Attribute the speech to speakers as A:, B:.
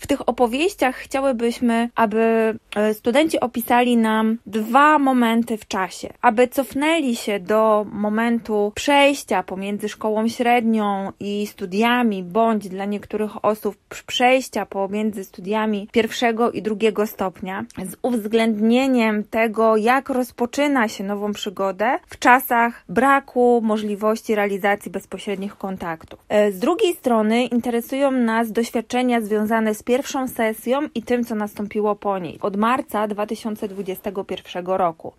A: tych opowieściach chciałybyśmy, aby studenci opisali nam 2 momenty w czasie, aby cofnęli się do momentu przejścia pomiędzy szkołą średnią i studiami, bądź dla niektórych osób przejścia pomiędzy studiami 1. i 2. stopnia, z uwzględnieniem tego, jak rozpoczyna się nową przygodę w czasach braku możliwości realizacji bezpośrednich kontaktów. Z drugiej strony interesują nas doświadczenia związane z pierwszą sesją i tym, co nastąpiło po niej, od marca 2021 roku.